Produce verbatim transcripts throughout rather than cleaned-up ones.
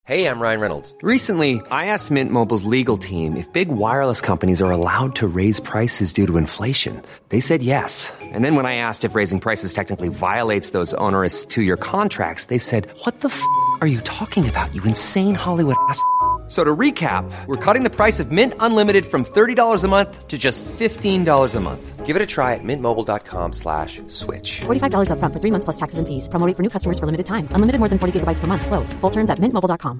Hey, I'm Ryan Reynolds. Recently, I asked Mint Mobile's legal team if big wireless companies are allowed to raise prices due to inflation. They said yes. And then when I asked if raising prices technically violates those onerous two-year contracts, they said, what the f*** are you talking about, you insane Hollywood ass f- So to recap, we're cutting the price of Mint Unlimited from thirty dollars a month to just fifteen dollars a month. Give it a try at mintmobile.com slash switch. forty-five dollars up front for three months plus taxes and fees. Promo rate for new customers for limited time. Unlimited more than forty gigabytes per month. Slows full terms at mint mobile dot com.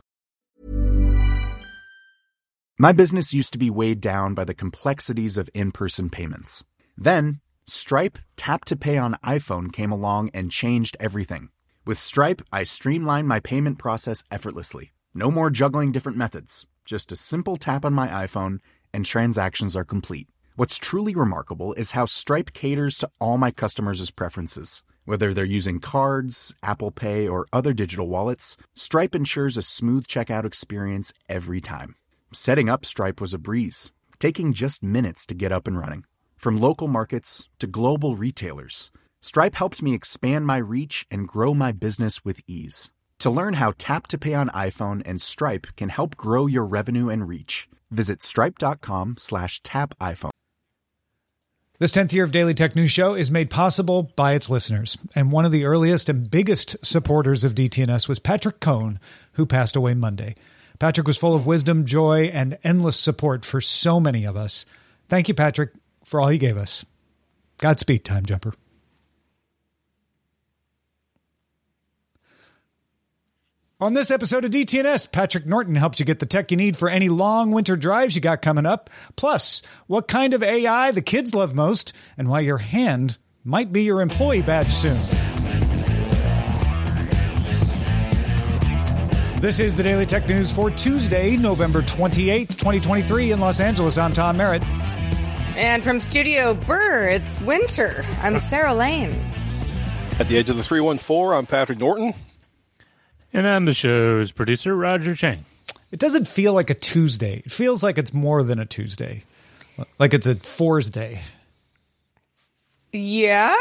My business used to be weighed down by the complexities of in-person payments. Then, Stripe Tap to Pay on iPhone came along and changed everything. With Stripe, I streamlined my payment process effortlessly. No more juggling different methods. Just a simple tap on my iPhone and transactions are complete. What's truly remarkable is how Stripe caters to all my customers' preferences. Whether they're using cards, Apple Pay, or other digital wallets, Stripe ensures a smooth checkout experience every time. Setting up Stripe was a breeze, taking just minutes to get up and running. From local markets to global retailers, Stripe helped me expand my reach and grow my business with ease. To learn how Tap to Pay on iPhone and Stripe can help grow your revenue and reach, visit stripe.com slash tap iPhone. This tenth year of Daily Tech News Show is made possible by its listeners. And one of the earliest and biggest supporters of D T N S was Patrick Cohn, who passed away Monday. Patrick was full of wisdom, joy, and endless support for so many of us. Thank you, Patrick, for all you gave us. Godspeed, Time Jumper. On this episode of D T N S, Patrick Norton helps you get the tech you need for any long winter drives you got coming up. Plus, what kind of A I the kids love most and why your hand might be your employee badge soon. This is the Daily Tech News for Tuesday, November twenty-eighth, twenty twenty-three in Los Angeles. I'm Tom Merritt. And from Studio Burr, it's winter. I'm Sarah Lane. At the edge of the three one four, I'm Patrick Norton. And I'm the show's producer, Roger Chang. It doesn't feel like a Tuesday. It feels like it's more than a Tuesday. Like it's a Fours Day. Yeah?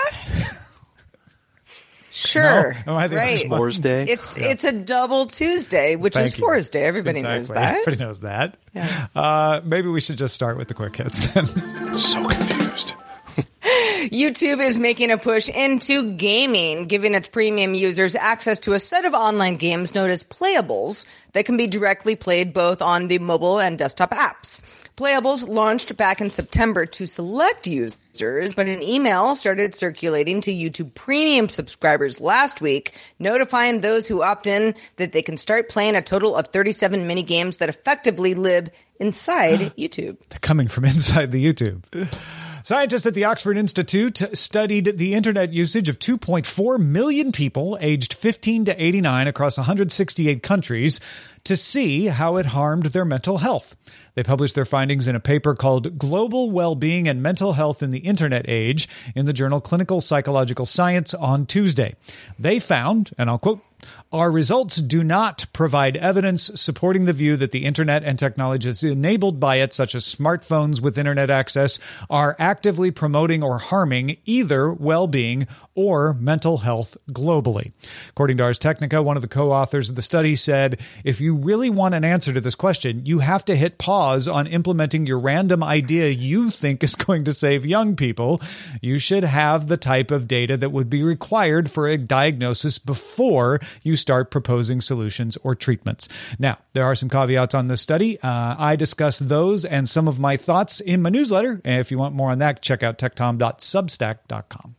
Sure. No? Oh, I think right. it's Fours Day. It's yeah. it's a double Tuesday, which Thank is you. Fours Day. Everybody exactly. knows that. Everybody knows that. Yeah. Uh, maybe we should just start with the quick hits then. So confused. YouTube is making a push into gaming, giving its premium users access to a set of online games known as Playables that can be directly played both on the mobile and desktop apps. Playables launched back in September to select users, but an email started circulating to YouTube Premium subscribers last week, notifying those who opt in that they can start playing a total of thirty-seven mini games that effectively live inside YouTube. They're coming from inside the YouTube. Scientists at the Oxford Institute studied the internet usage of two point four million people aged fifteen to eighty-nine across one hundred sixty-eight countries to see how it harmed their mental health. They published their findings in a paper called Global Wellbeing and Mental Health in the Internet Age in the journal Clinical Psychological Science on Tuesday. They found, and I'll quote, "Our results do not provide evidence supporting the view that the internet and technologies enabled by it, such as smartphones with internet access, are actively promoting or harming either well-being or mental health globally." According to Ars Technica, one of the co-authors of the study said, "If you really want an answer to this question, you have to hit pause on implementing your random idea you think is going to save young people. You should have the type of data that would be required for a diagnosis before you start proposing solutions or treatments." Now, there are some caveats on this study. Uh, I discuss those and some of my thoughts in my newsletter. And if you want more on that, check out tech tom dot substack dot com.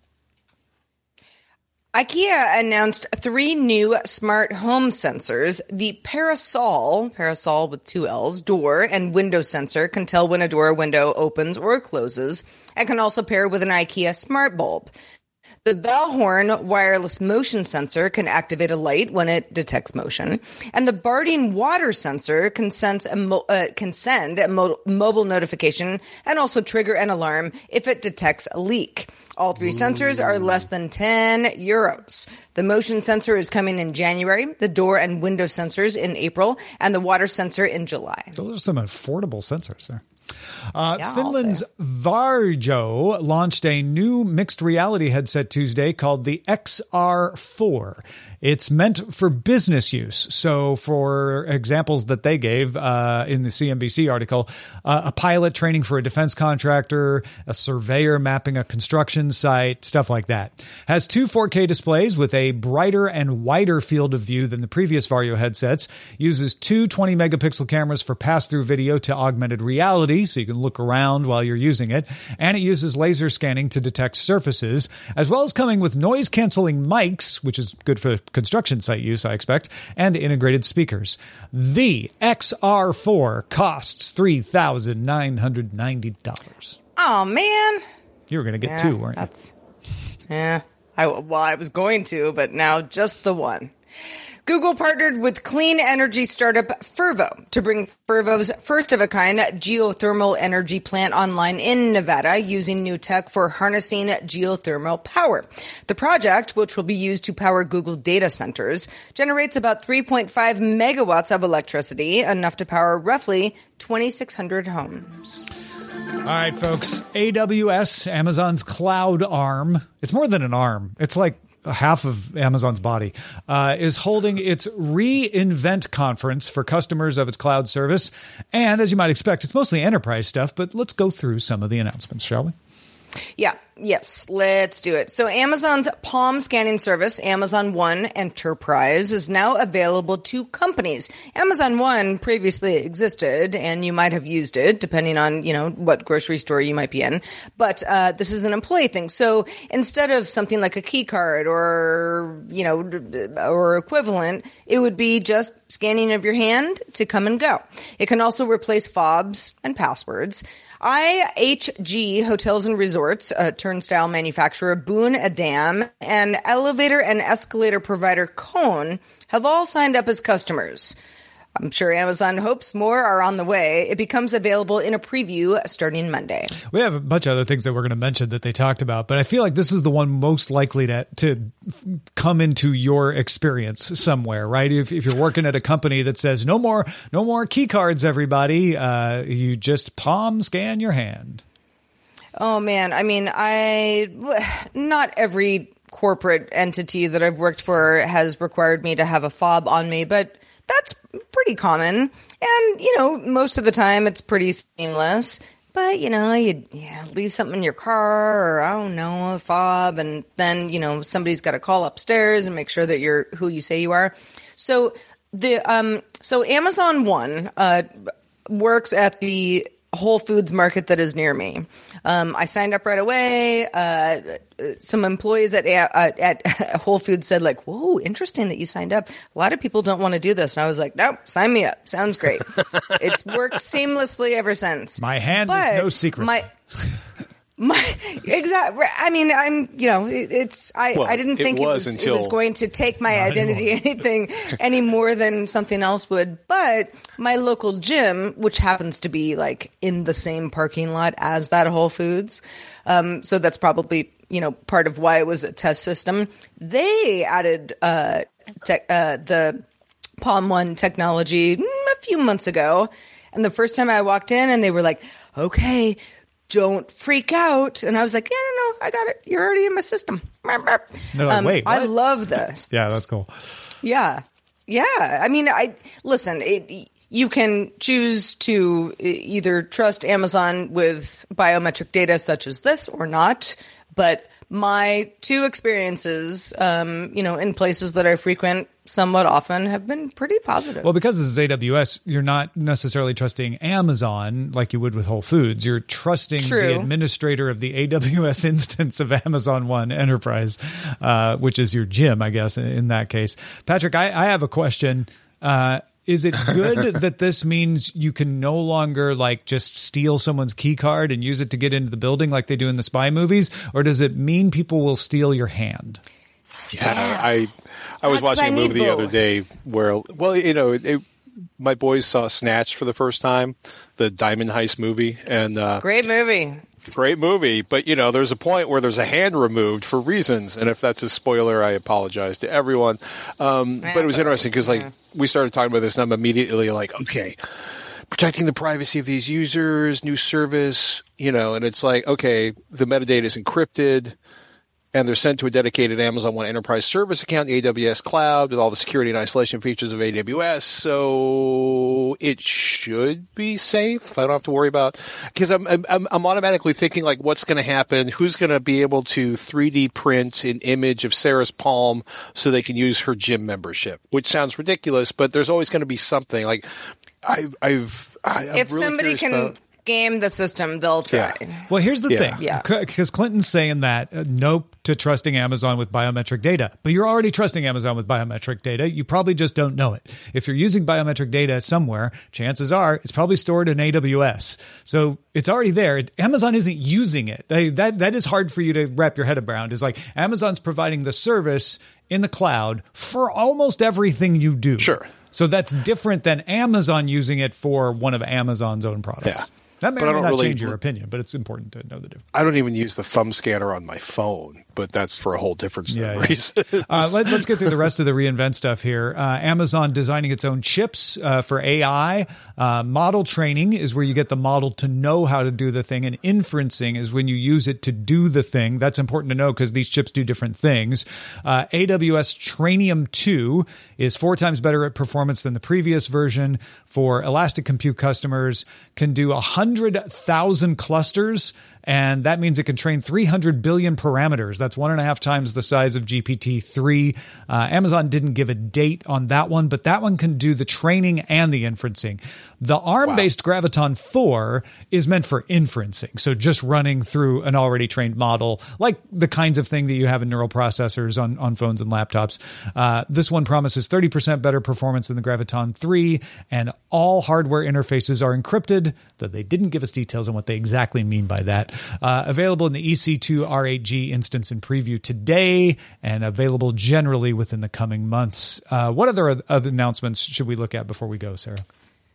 IKEA announced three new smart home sensors. The Parasol, Parasol with two L's, door and window sensor can tell when a door or window opens or closes and can also pair with an IKEA smart bulb. The Valhorn wireless motion sensor can activate a light when it detects motion, and the Bardeen water sensor can sense a mo- uh, can send a mo- mobile notification and also trigger an alarm if it detects a leak. All three sensors are less than ten euros. The motion sensor is coming in January, the door and window sensors in April, and the water sensor in July. Those are some affordable sensors there. Uh, Yeah, I'll Finland's say. Varjo launched a new mixed reality headset Tuesday called the X R four. It's meant for business use. So for examples that they gave uh, in the C N B C article, uh, a pilot training for a defense contractor, a surveyor mapping a construction site, stuff like that. Has two four K displays with a brighter and wider field of view than the previous Varjo headsets. Uses two twenty megapixel cameras for pass-through video to augmented reality, so you can look around while you're using it. And it uses laser scanning to detect surfaces, as well as coming with noise-canceling mics, which is good for construction site use, I expect, and integrated speakers. The X R four costs three thousand nine hundred ninety dollars. Oh, man. You were going to get Yeah, two, weren't you? that's, yeah. I, well, I was going to, but now just the one. Google partnered with clean energy startup Fervo to bring Fervo's first-of-a-kind geothermal energy plant online in Nevada using new tech for harnessing geothermal power. The project, which will be used to power Google data centers, generates about three point five megawatts of electricity, enough to power roughly twenty-six hundred homes. All right, folks. A W S, Amazon's cloud arm. It's more than an arm. It's like half of Amazon's body, uh, is holding its reInvent conference for customers of its cloud service. And as you might expect, it's mostly enterprise stuff, but let's go through some of the announcements, shall we? Yeah, yes, let's do it. So Amazon's palm scanning service, Amazon One Enterprise, is now available to companies. Amazon One previously existed, and you might have used it, depending on, you know, what grocery store you might be in. But uh, this is an employee thing. So instead of something like a key card or, you know, or equivalent, it would be just scanning of your hand to come and go. It can also replace fobs and passwords. I H G Hotels and Resorts, a turnstile manufacturer, Boone Adam, and elevator and escalator provider Cone have all signed up as customers. I'm sure Amazon hopes more are on the way. It becomes available in a preview starting Monday. We have a bunch of other things that we're going to mention that they talked about, but I feel like this is the one most likely to to come into your experience somewhere, right? If, if you're working at a company that says no more, no more key cards, everybody, uh, you just palm scan your hand. Oh man, I mean, I not every corporate entity that I've worked for has required me to have a fob on me, but that's pretty common. And, you know, most of the time it's pretty seamless. But, you know, you yeah, leave something in your car or, I don't know, a fob. And then, you know, somebody's got to call upstairs and make sure that you're who you say you are. So the um, so Amazon One uh, works at the Whole Foods market that is near me. Um, I signed up right away. Uh, some employees at uh, at Whole Foods said, like, whoa, interesting that you signed up. A lot of people don't want to do this. And I was like, nope, sign me up. Sounds great. It's worked seamlessly ever since. My hand but is no secret. My, my exactly. I mean, I'm, you know, it, it's, I, Well, I didn't it think it was was, until- it was going to take my Not identity anymore. anything any more than something else would. But my local gym, which happens to be like in the same parking lot as that Whole Foods, um, so that's probably, you know, part of why it was a test system. They added uh, te- uh, the Palm One technology mm, a few months ago, and the first time I walked in, and they were like, "Okay, don't freak out," and I was like, "Yeah, no, no, I got it. You're already in my system." They're like, "Wait, I what?" love this. Yeah, that's cool. Yeah. Yeah. I mean, I listen, it, you can choose to either trust Amazon with biometric data such as this or not. But my two experiences, um, you know, in places that I frequent somewhat often have been pretty positive. Well, because this is A W S, you're not necessarily trusting Amazon like you would with Whole Foods. You're trusting True. the administrator of the A W S instance of Amazon One Enterprise, uh, which is your gym, I guess, in, in that case. Patrick, I, I have a question. Uh, is it good that this means you can no longer like just steal someone's key card and use it to get into the building like they do in the spy movies? Or does it mean people will steal your hand? Yeah, I I was Uh, 'cause watching I a need movie the other both. day where, well, you know, it, it, my boys saw Snatch for the first time, the Diamond Heist movie, and uh, Great movie. great movie. But you know, there's a point where there's a hand removed for reasons, and if that's a spoiler, I apologize to everyone. Um, but it was interesting because, like, we started talking about this, and I'm immediately like, okay. protecting the privacy of these users, new service, you know, and it's like, okay, the metadata is encrypted and they're sent to a dedicated Amazon One Enterprise Service account, the A W S cloud, with all the security and isolation features of A W S. So it should be safe. I don't have to worry about, because I'm, I'm, I'm automatically thinking like, what's going to happen? Who's going to be able to three D print an image of Sarah's palm so they can use her gym membership, which sounds ridiculous, but there's always going to be something like, I've, I've, I, I'm if really somebody can about, game the system, they'll try. Yeah. Well, here's the Yeah. thing. Yeah. Because Clinton's saying that uh, nope to trusting Amazon with biometric data. But you're already trusting Amazon with biometric data. You probably just don't know it. If you're using biometric data somewhere, chances are it's probably stored in A W S. So it's already there. Amazon isn't using it. They, that That is hard for you to wrap your head around. Is like Amazon's providing the service in the cloud for almost everything you do. Sure. So that's different than Amazon using it for one of Amazon's own products. Yeah. That may But I or may don't not really- change your opinion, but it's important to know the difference. I don't even use the thumb scanner on my phone, but that's for a whole different set Yeah, of yeah. reasons. Uh, let, let's get through the rest of the reInvent stuff here. Uh, Amazon designing its own chips uh, for A I. Uh, model training is where you get the model to know how to do the thing, and inferencing is when you use it to do the thing. That's important to know because these chips do different things. Uh, A W S Trainium two is four times better at performance than the previous version. For Elastic Compute customers, can do one hundred thousand clusters, and that means it can train three hundred billion parameters. That's one and a half times the size of G P T three. Uh, Amazon didn't give a date on that one, but that one can do the training and the inferencing. The ARM-based wow. Graviton four is meant for inferencing, so just running through an already trained model, like the kinds of thing that you have in neural processors on, on phones and laptops. Uh, this one promises thirty percent better performance than the Graviton three, and all hardware interfaces are encrypted, though they didn't give us details on what they exactly mean by that. Uh, available in the E C two R eight G instance in preview today, and available generally within the coming months. Uh, what other, other announcements should we look at before we go, Sarah?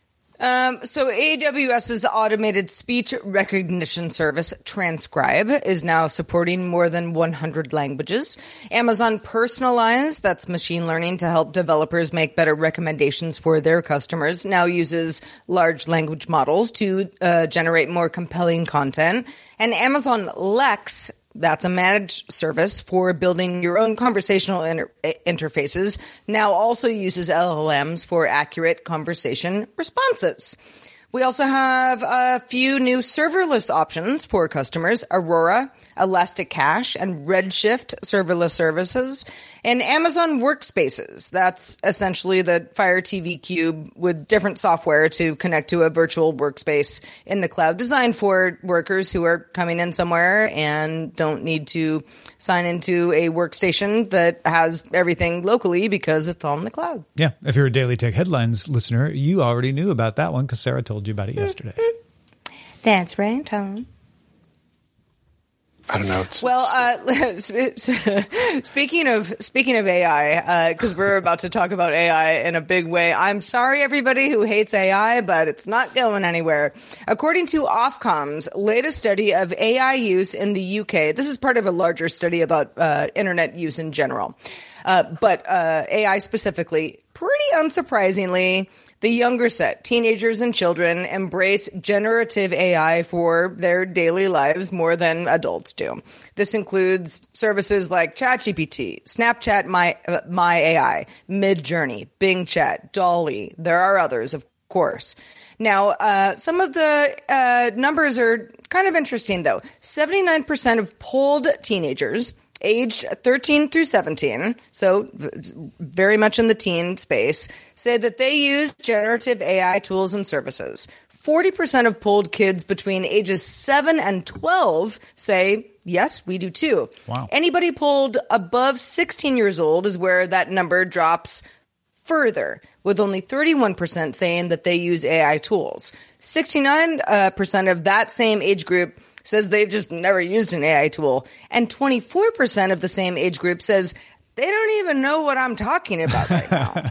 Um, so AWS's automated speech recognition service, Transcribe, is now supporting more than one hundred languages. Amazon Personalize, that's machine learning to help developers make better recommendations for their customers, now uses large language models to uh, generate more compelling content. And Amazon Lex, that's a managed service for building your own conversational inter- interfaces, now also uses L L Ms for accurate conversation responses. We also have a few new serverless options for customers: Aurora, Elastic Cache, and Redshift serverless services, and Amazon Workspaces. That's essentially the Fire T V Cube with different software to connect to a virtual workspace in the cloud, designed for workers who are coming in somewhere and don't need to sign into a workstation that has everything locally because it's all in the cloud. Yeah. If you're a Daily Tech Headlines listener, you already knew about that one because Sarah told you about it yesterday. That's right, Tom. I don't know. It's, well, uh, speaking of speaking of A I, because uh, we're about to talk about A I in a big way. I'm sorry, everybody who hates A I, but it's not going anywhere. According to Ofcom's latest study of A I use in the U K, this is part of a larger study about uh, internet use in general, uh, but uh, A I specifically. Pretty unsurprisingly, the younger set, teenagers and children, embrace generative A I for their daily lives more than adults do. This includes services like ChatGPT, Snapchat My, uh, My A I, Midjourney, Bing Chat, Dolly. There are others, of course. Now, uh, some of the uh, numbers are kind of interesting, though. seventy-nine percent of polled teenagers aged thirteen through seventeen, so very much in the teen space, say that they use generative A I tools and services. forty percent of polled kids between ages seven and twelve say, yes, we do too. Wow. Anybody polled above sixteen years old is where that number drops further, with only thirty-one percent saying that they use A I tools. sixty-nine percent of that same age group says they've just never used an A I tool. And twenty-four percent of the same age group says they don't even know what I'm talking about right now.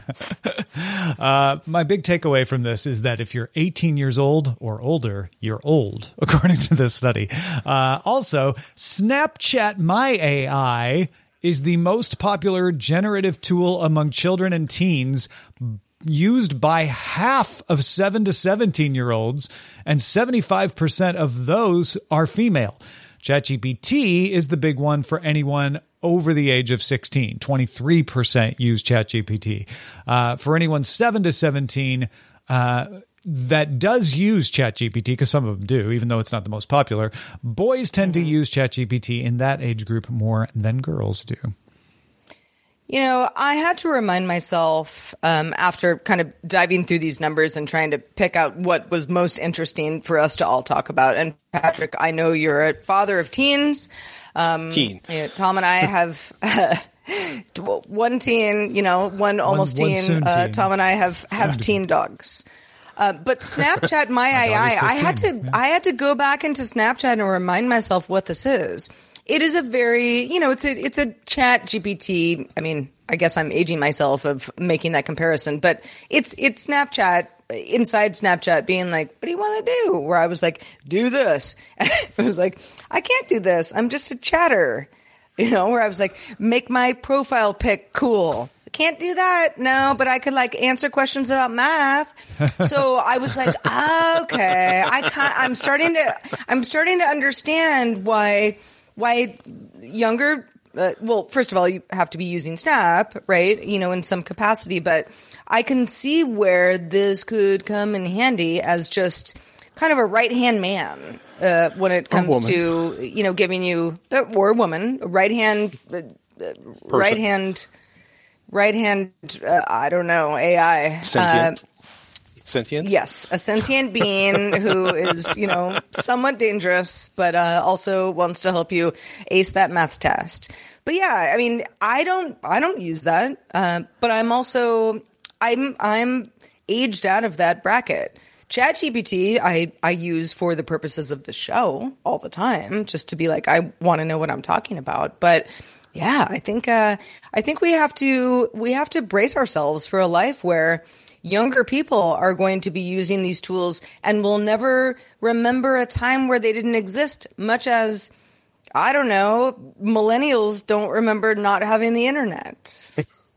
uh, my big takeaway from this is that if you're eighteen years old or older, you're old, according to this study. Uh, also, Snapchat My A I is the most popular generative tool among children and teens used by half of seven to seventeen year olds, and seventy-five percent of those are female. ChatGPT is the big one for anyone over the age of sixteen. twenty-three percent use ChatGPT. Uh, for anyone seven to seventeen, uh, that does use ChatGPT, because some of them do, even though it's not the most popular, boys tend to use ChatGPT in that age group more than girls do. You know, I had to remind myself um, after kind of diving through these numbers and trying to pick out what was most interesting for us to all talk about. And Patrick, I know you're a father of teens. Um, Teen. You know, Tom and I have uh, one teen, you know, one almost one teen. soon Uh, teen. Tom and I have, have teen dogs. Uh, but Snapchat, my A I, I had to, yeah. I had to go back into Snapchat and remind myself what this is. It is a very, you know, it's a it's a Chat G P T. I mean, I guess I'm aging myself of making that comparison, but it's it's Snapchat inside Snapchat being like, what do you want to do? Where I was like, do this. And I was like, I can't do this. I'm just a chatter. You know, where I was like, make my profile pic cool. I can't do that. No, but I could like answer questions about math. So I was like, ah, okay, I can't, I'm starting to I'm starting to understand why. Why younger, uh, well, first of all, you have to be using Snap, right? You know, in some capacity, but I can see where this could come in handy as just kind of a right-hand man uh, when it comes to, you know, giving you, uh, or a woman, a right-hand, uh, right-hand, right-hand, uh, I don't know, A I. Sentient. Uh, Sentience? Yes, a sentient being who is, you know, somewhat dangerous, but uh, also wants to help you ace that math test. But yeah, I mean, I don't, I don't use that, uh, but I'm also, I'm, I'm aged out of that bracket. ChatGPT, I, I use for the purposes of the show all the time, just to be like, I want to know what I'm talking about. But yeah, I think, uh, I think we have to, we have to brace ourselves for a life where younger people are going to be using these tools and will never remember a time where they didn't exist, much as, I don't know, millennials don't remember not having the internet.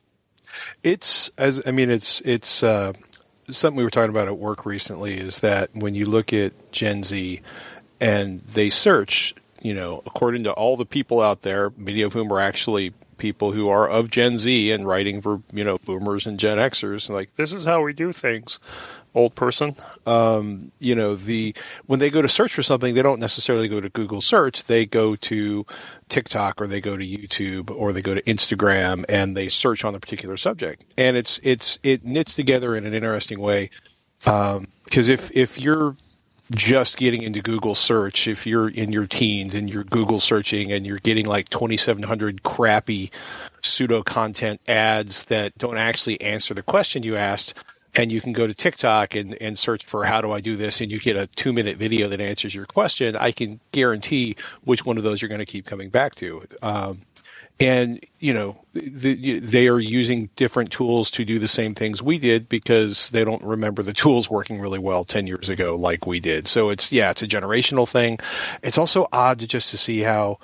It's, as I mean, it's it's uh, something we were talking about at work recently, is that when you look at Gen Z and they search, you know, according to all the people out there, many of whom are actually people who are of Gen Z and writing for, you know, boomers and Gen Xers, like, this is how we do things, old person. Um, you know, the when they go to search for something, they don't necessarily go to Google search. They go to TikTok, or they go to YouTube, or they go to Instagram, and they search on a particular subject. And it's it's it knits together in an interesting way. Um, because if if you're just getting into Google search, if you're in your teens and you're Google searching and you're getting like twenty-seven hundred crappy pseudo content ads that don't actually answer the question you asked, and you can go to TikTok and, and search for how do I do this, and you get a two minute video that answers your question, I can guarantee which one of those you're going to keep coming back to. Um, And, you know, the, they are using different tools to do the same things we did because they don't remember the tools working really well ten years ago like we did. So it's, yeah, it's a generational thing. It's also odd to just to see how,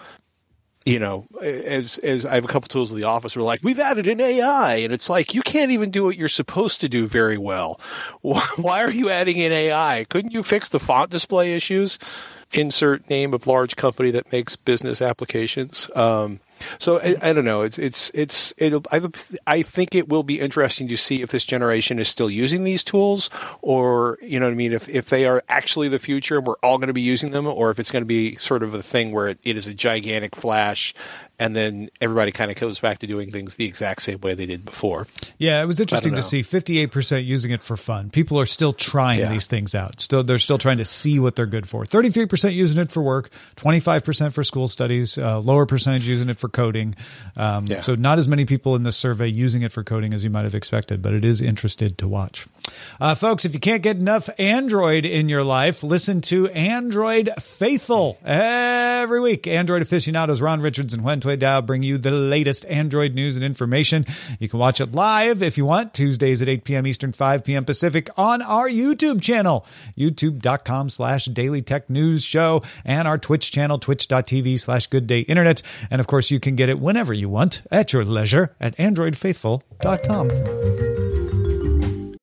you know, as as I have a couple tools in the office, we're like, we've added an A I. And it's like, you can't even do what you're supposed to do very well. Why are you adding an A I? Couldn't you fix the font display issues? Insert name of large company that makes business applications. Um, So I, I don't know. It's it's it's. It'll, I I think it will be interesting to see if this generation is still using these tools, or you know what I mean. If if they are actually the future, and we're all going to be using them, or if it's going to be sort of a thing where it, it is a gigantic flash, and then everybody kind of goes back to doing things the exact same way they did before. Yeah, it was interesting to know. see fifty-eight percent using it for fun. People are still trying Yeah. these things out. Still, they're still trying to see what they're good for. thirty-three percent using it for work, twenty-five percent for school studies, uh, lower percentage using it for coding. Um, Yeah. So not as many people in this survey using it for coding as you might have expected, but it is interested to watch. Uh, folks, if you can't get enough Android in your life, listen to Android Faithful every week. Android aficionados Ron Richards and Wen Tui Dao bring you the latest Android news and information. You can watch it live if you want, Tuesdays at eight p.m. Eastern, five p.m. Pacific on our YouTube channel, youtube.com slash Daily Tech News Show, and our Twitch channel, twitch.tv slash Good Day Internet. And of course, you can get it whenever you want at your leisure at android faithful dot com.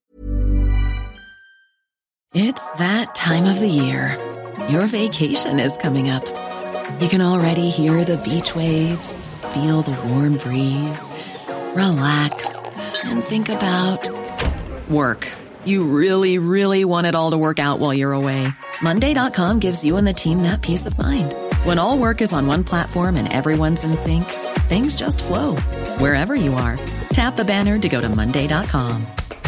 It's that time of the year. Your vacation is coming up. You can already hear the beach waves, feel the warm breeze, relax, and think about work. You really, really want it all to work out while you're away. Monday dot com gives you and the team that peace of mind. When all work is on one platform and everyone's in sync, things just flow. Wherever you are, tap the banner to go to Monday dot com.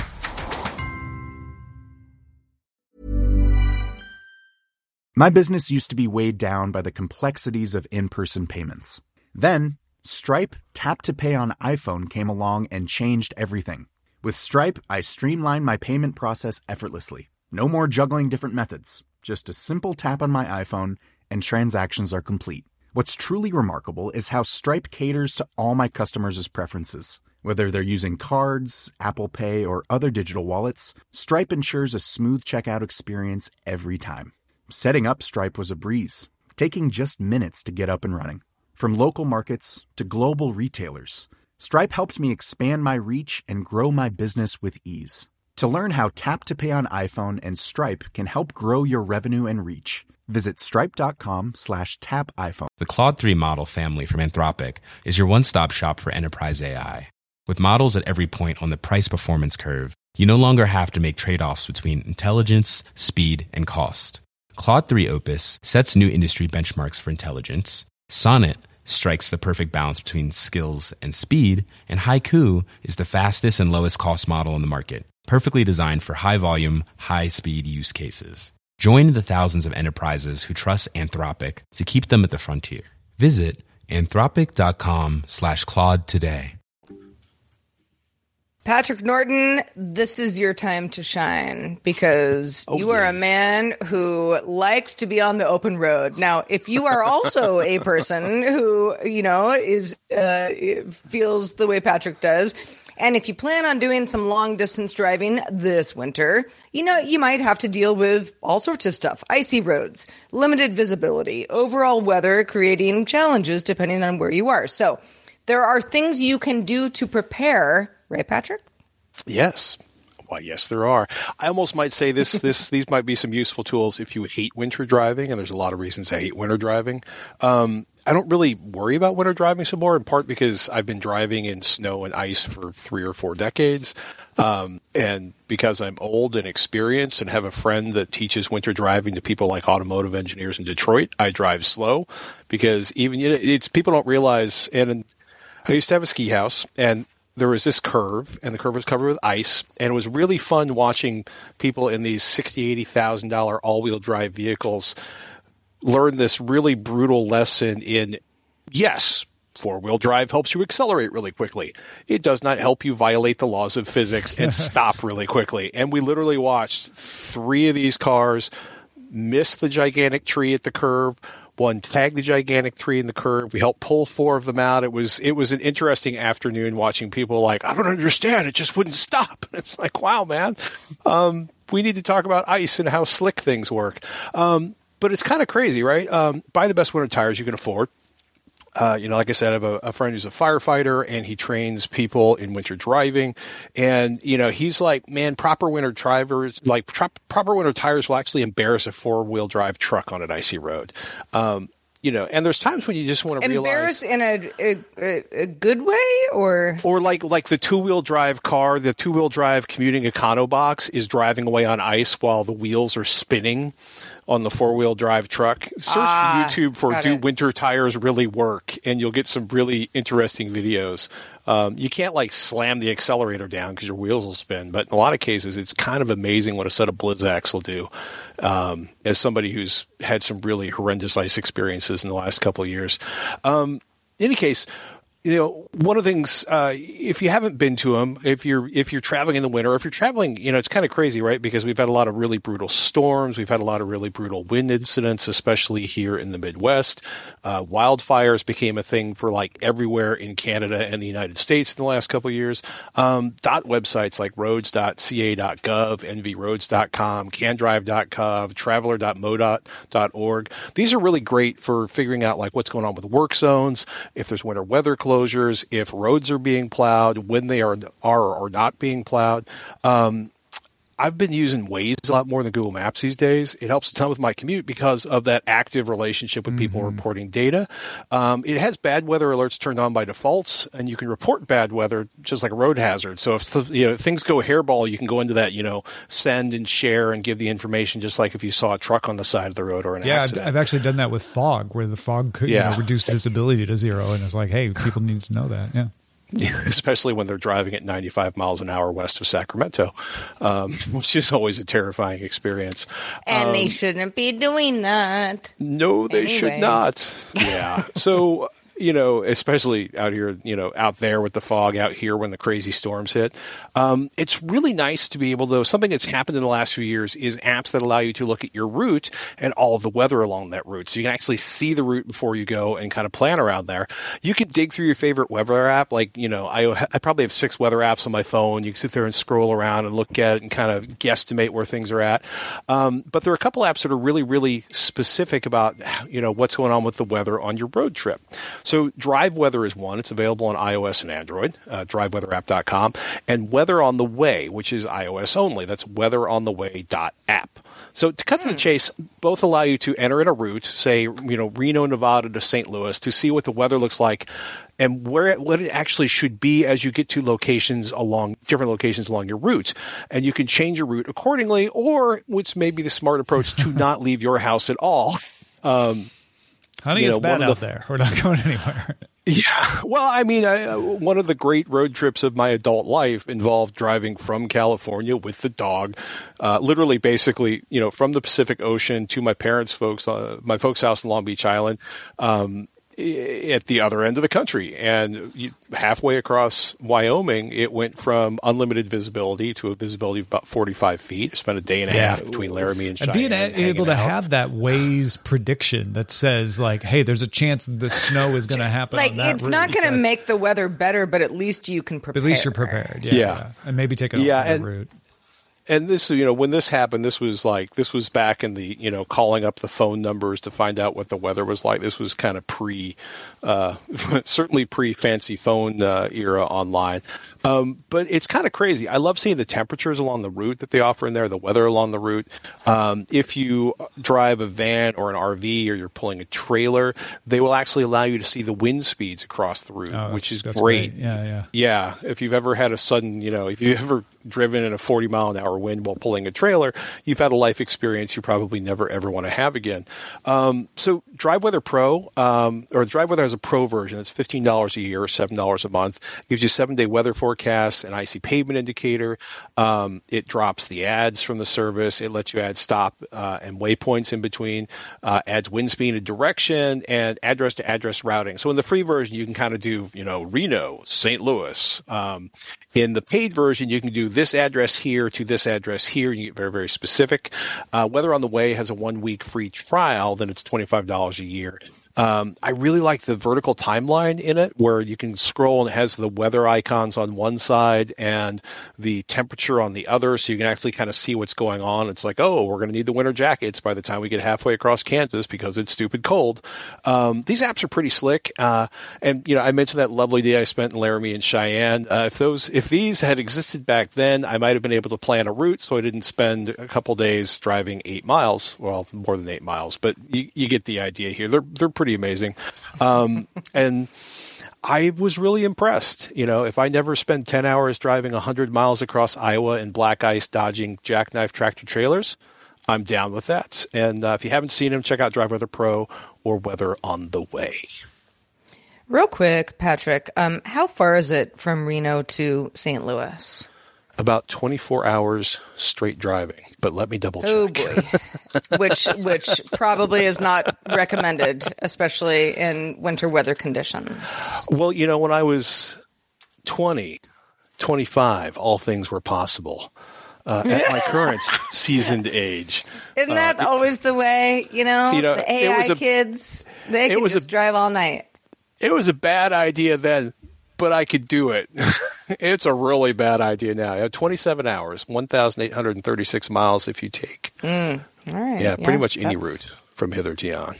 My business used to be weighed down by the complexities of in-person payments. Then, Stripe Tap to Pay on iPhone came along and changed everything. With Stripe, I streamlined my payment process effortlessly. No more juggling different methods. Just a simple tap on my iPhone and transactions are complete. What's truly remarkable is how Stripe caters to all my customers' preferences. Whether they're using cards, Apple Pay, or other digital wallets, Stripe ensures a smooth checkout experience every time. Setting up Stripe was a breeze, taking just minutes to get up and running. From local markets to global retailers, Stripe helped me expand my reach and grow my business with ease. To learn how Tap to Pay on iPhone and Stripe can help grow your revenue and reach, visit stripe.com slash tap iPhone. The Claude three model family from Anthropic is your one-stop shop for enterprise A I. With models at every point on the price-performance curve, you no longer have to make trade-offs between intelligence, speed, and cost. Claude three Opus sets new industry benchmarks for intelligence. Sonnet strikes the perfect balance between skills and speed. And Haiku is the fastest and lowest cost model in the market, perfectly designed for high-volume, high-speed use cases. Join the thousands of enterprises who trust Anthropic to keep them at the frontier. Visit anthropic.com slash Claude today. Patrick Norton, this is your time to shine because Oh, you are yeah. a man who likes to be on the open road. Now, if you are also a person who, you know, is uh, feels the way Patrick does, and if you plan on doing some long distance driving this winter, you know, you might have to deal with all sorts of stuff. Icy roads, limited visibility, overall weather creating challenges depending on where you are. So there are things you can do to prepare. Right, Patrick? Yes. Why, yes, there are. I almost might say this, this, these might be some useful tools if you hate winter driving, and there's a lot of reasons I hate winter driving. Um, I don't really worry about winter driving some more, in part because I've been driving in snow and ice for three or four decades. Um, and because I'm old and experienced and have a friend that teaches winter driving to people like automotive engineers in Detroit, I drive slow because even, you know, it's, people don't realize, and I used to have a ski house, and there was this curve, and the curve was covered with ice, and it was really fun watching people in these sixty thousand dollars, eighty thousand dollars all-wheel drive vehicles learn this really brutal lesson in, yes, four-wheel drive helps you accelerate really quickly. It does not help you violate the laws of physics and stop really quickly. And we literally watched three of these cars miss the gigantic tree at the curve. One tagged the gigantic tree in the curve. We helped pull four of them out. It was it was an interesting afternoon watching people like, I don't understand. It just wouldn't stop. It's like, wow, man. Um, we need to talk about ice and how slick things work. Um, but it's kind of crazy, right? Um, buy the best winter tires you can afford. Uh, you know, like I said, I have a, a friend who's a firefighter, and he trains people in winter driving. And, you know, he's like, man, proper winter drivers, like pro- proper winter tires will actually embarrass a four-wheel drive truck on an icy road. Um, you know, and there's times when you just want to Embarrass realize, in a, a, a, a good way, or or like like the two-wheel drive car, the two-wheel drive commuting Econobox is driving away on ice while the wheels are spinning on the four-wheel drive truck. Search Ah, YouTube for got "Do it. Winter Tires Really Work?" and you'll get some really interesting videos. Um, you can't like slam the accelerator down because your wheels will spin, but in a lot of cases, it's kind of amazing what a set of Blizzaks will do. Um, as somebody who's had some really horrendous ice experiences in the last couple of years. Um, in any case, you know, one of the things, uh, if you haven't been to them, if you're if you're traveling in the winter, or if you're traveling, you know, it's kind of crazy, right? Because we've had a lot of really brutal storms. We've had a lot of really brutal wind incidents, especially here in the Midwest. Uh, wildfires became a thing for like everywhere in Canada and the United States in the last couple of years. Um, dot websites like roads dot c a dot gov, n v roads dot com, can drive dot gov, traveler dot m o d o t dot org. These are really great for figuring out like what's going on with work zones, if there's winter weather closures, if roads are being plowed, when they are are or not being plowed. Um, I've been using Waze a lot more than Google Maps these days. It helps a ton with my commute because of that active relationship with people mm-hmm. reporting data. Um, it has bad weather alerts turned on by default, and you can report bad weather just like a road hazard. So if you know if things go hairball, you can go into that, you know, send and share and give the information just like if you saw a truck on the side of the road or an yeah, accident. Yeah, I've actually done that with fog, where the fog could yeah. you know, reduce visibility to zero, and it's like, hey, people need to know that. Yeah. Especially when they're driving at ninety-five miles an hour west of Sacramento, um, which is always a terrifying experience. And um, they shouldn't be doing that. No, they anyway. should not. Yeah. So, you know, especially out here, you know, out there with the fog, out here when the crazy storms hit. Um, it's really nice to be able to, something that's happened in the last few years is apps that allow you to look at your route and all of the weather along that route. So you can actually see the route before you go and kind of plan around there. You can dig through your favorite weather app. Like, you know, I, I probably have six weather apps on my phone. You can sit there and scroll around and look at it and kind of guesstimate where things are at. Um, but there are a couple apps that are really, really specific about, you know, what's going on with the weather on your road trip. So Drive Weather is one. It's available on iOS and Android, uh, drive weather app dot com. And Weather on the Way, which is iOS only. That's weather on the way dot app. So to cut to the chase, both allow you to enter in a route, say, you know, Reno, Nevada to Saint Louis, to see what the weather looks like and where it, what it actually should be as you get to locations along different locations along your route. And you can change your route accordingly, or which may be the smart approach, to not leave your house at all. Um, Honey, you it's know, bad out the, there. We're not going anywhere. Yeah. Well, I mean, I, uh, one of the great road trips of my adult life involved driving from California with the dog, uh, literally basically, you know, from the Pacific Ocean to my parents' folks, uh, my folks' house in Long Beach Island, um, at the other end of the country. And you, halfway across Wyoming, it went from unlimited visibility to a visibility of about forty-five feet. I spent a day and a yeah. half between Laramie and Cheyenne. And being able to out. have that Waze prediction that says, like, hey, there's a chance the snow is going to happen like, on that it's route. not going to make the weather better, but at least you can prepare. At least you're prepared. Yeah. yeah. yeah. And maybe take it yeah, off and, that route. And this, you know, when this happened, this was like, this was back in the, you know, calling up the phone numbers to find out what the weather was like. This was kind of pre, uh, certainly pre-fancy phone uh, era online. Um, but it's kind of crazy. I love seeing the temperatures along the route that they offer in there, the weather along the route. Um, if you drive a van or an R V or you're pulling a trailer, they will actually allow you to see the wind speeds across the route, oh, which is that's great. great. Yeah, yeah. Yeah. If you've ever had a sudden, you know, if you've ever driven in a forty mile an hour wind while pulling a trailer, you've had a life experience you probably never ever want to have again. Um, so Drive Weather Pro, um, or Drive Weather has a pro version. It's fifteen dollars a year or seven dollars a month. It gives you seven day weather forecasts, an icy pavement indicator. Um, it drops the ads from the service. It lets you add stop uh, and waypoints in between, uh, adds wind speed and direction, and address to address routing. So in the free version, you can kind of do, you know, Reno, Saint Louis. Um, in the paid version, you can do this address here to this address here. You get very, very specific. Uh, Weather on the Way has a one-week free trial. Then it's twenty-five dollars a year. Um, I really like the vertical timeline in it, where you can scroll and it has the weather icons on one side and the temperature on the other, so you can actually kind of see what's going on. It's like, oh, we're going to need the winter jackets by the time we get halfway across Kansas because it's stupid cold. Um, these apps are pretty slick, uh, and you know, I mentioned that lovely day I spent in Laramie and Cheyenne. Uh, if those, if these had existed back then, I might have been able to plan a route so I didn't spend a couple days driving eight miles. Well, more than eight miles, but you, you get the idea here. They're they're pretty amazing. Um, and I was really impressed. You know, if I never spend ten hours driving one hundred miles across Iowa in black ice dodging jackknife tractor trailers, I'm down with that. And uh, if you haven't seen them, check out Drive Weather Pro or Weather on the Way. Real quick, Patrick, um, how far is it from Reno to Saint Louis? About twenty-four hours straight driving, but let me double check. Oh boy, which which probably is not recommended, especially in winter weather conditions. Well, you know, when I was twenty, twenty-five, all things were possible. Uh, at my current seasoned age, isn't that uh, always the way? You know, you know the A I it was a, kids, they can was just a, drive all night. It was a bad idea then, but I could do it. It's a really bad idea now. You have twenty-seven hours, one thousand eight hundred thirty-six miles if you take. Mm, all right. Yeah, pretty yeah, much any that's... route from hither to yon.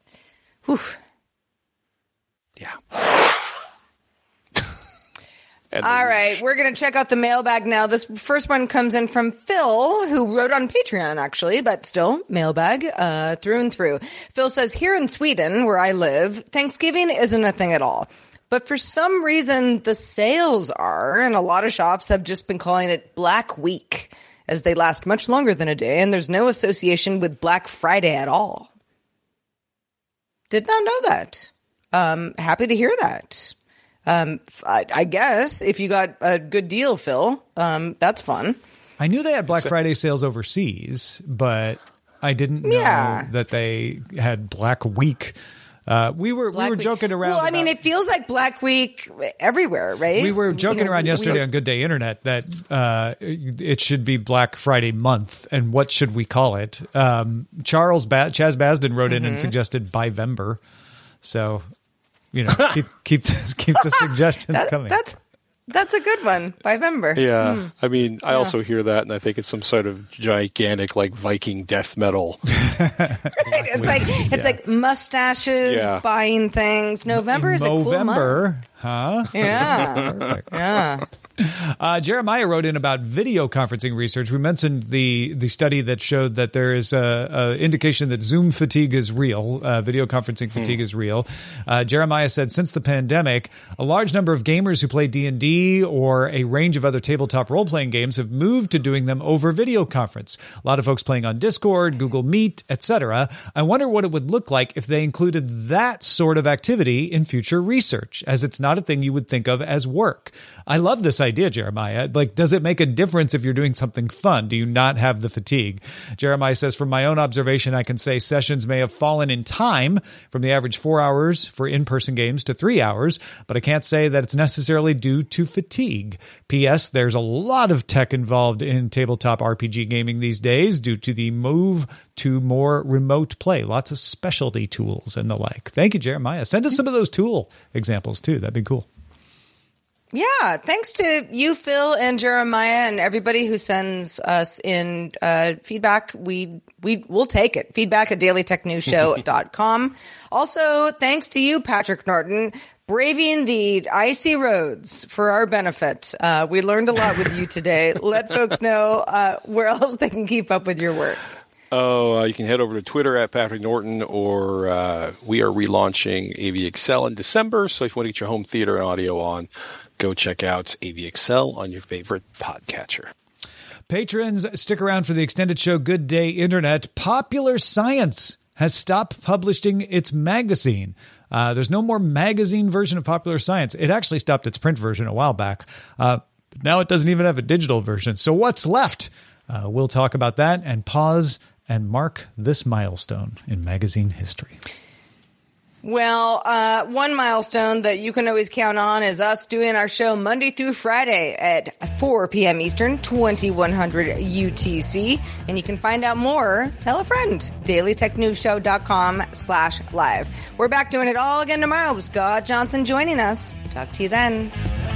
Whew. Yeah. And All right, we're going to check out the mailbag now. This first one comes in from Phil, who wrote on Patreon, actually, but still, mailbag uh, through and through. Phil says, here in Sweden, where I live, Thanksgiving isn't a thing at all. But for some reason, the sales are, and a lot of shops have just been calling it Black Week, as they last much longer than a day, and there's no association with Black Friday at all. Did not know that. Um, happy to hear that. Um, I, I guess if you got a good deal, Phil, um, that's fun. I knew they had Black Friday sales overseas, but I didn't know Yeah. that they had Black Week. Uh, we were Black we were Week. joking around. Well, I mean, about- it feels like Black Week everywhere, right? We were joking You know, around we- yesterday we- on Good Day Internet that uh, it should be Black Friday month, and what should we call it? Um, Charles ba- Chaz Basden wrote in Mm-hmm. and suggested Bivember. So, you know, keep keep the, keep the suggestions That- coming. That's that's a good one. Bivember. Yeah, Hmm. I mean, I also hear that, and I think it's some sort of gigantic, like Viking death metal. Right? It's like it's like mustaches, Yeah. buying things. November is a cool month. November, huh? Yeah, yeah. Uh, Jeremiah wrote in about video conferencing research. We mentioned the the study that showed that there is a, a indication that Zoom fatigue is real. Uh, video conferencing fatigue is real. Uh, Jeremiah said, since the pandemic, a large number of gamers who play D and D or a range of other tabletop role-playing games have moved to doing them over video conference. A lot of folks playing on Discord, Google Meet, et cetera. I wonder what it would look like if they included that sort of activity in future research, as it's not a thing you would think of as work. I love this idea, Jeremiah. Like, does it make a difference if you're doing something fun? Do you not have the fatigue? Jeremiah says, from my own observation, I can say sessions may have fallen in time from the average four hours for in-person games to three hours, but I can't say that it's necessarily due to fatigue. P S. There's a lot of tech involved in tabletop R P G gaming these days due to the move to more remote play. Lots of specialty tools and the like. Thank you, Jeremiah. Send us some of those tool examples, too. That'd be cool. Yeah, thanks to you, Phil, and Jeremiah, and everybody who sends us in uh, feedback. We we will take it. Feedback at daily tech news show dot com. Also, thanks to you, Patrick Norton, braving the icy roads for our benefit. Uh, we learned a lot with you today. Let folks know uh, where else they can keep up with your work. Oh, uh, you can head over to Twitter at Patrick Norton, or uh, we are relaunching A V Excel in December. So if you want to get your home theater and audio on, go check out A V Excel on your favorite podcatcher. Patrons, stick around for the extended show Good Day Internet. Popular Science has stopped publishing its magazine. Uh, there's no more magazine version of Popular Science. It actually stopped its print version a while back. Uh, but now it doesn't even have a digital version. So what's left? Uh, we'll talk about that and pause and mark this milestone in magazine history. Well, uh, one milestone that you can always count on is us doing our show Monday through Friday at four p.m. Eastern, twenty-one hundred U T C. And you can find out more, tell a friend, daily tech news show dot com slash live. We're back doing it all again tomorrow with Scott Johnson joining us. Talk to you then.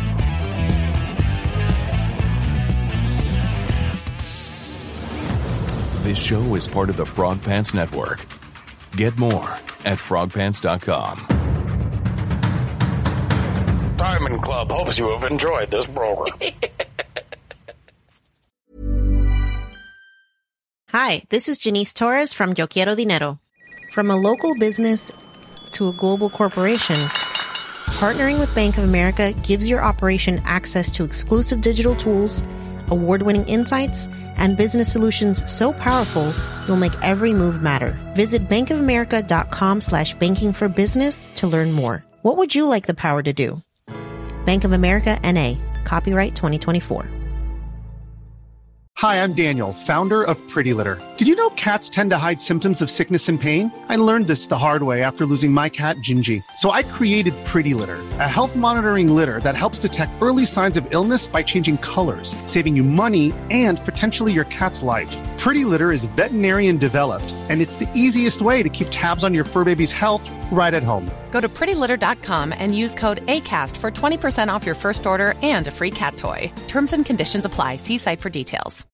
This show is part of the Frog Pants Network. Get more at frog pants dot com. Diamond Club hopes you have enjoyed this program. Hi, this is Janice Torres from Yo Quiero Dinero. From a local business to a global corporation, partnering with Bank of America gives your operation access to exclusive digital tools, award-winning insights, and business solutions so powerful you'll make every move matter. Visit bankofamerica.com slash banking for business to learn more. What would you like the power to do? Bank of America N A. Copyright twenty twenty-four. Hi, I'm Daniel, founder of Pretty Litter. Did you know cats tend to hide symptoms of sickness and pain? I learned this the hard way after losing my cat, Gingy. So I created Pretty Litter, a health monitoring litter that helps detect early signs of illness by changing colors, saving you money and potentially your cat's life. Pretty Litter is veterinarian developed, and it's the easiest way to keep tabs on your fur baby's health right at home. Go to pretty litter dot com and use code ACAST for twenty percent off your first order and a free cat toy. Terms and conditions apply. See site for details.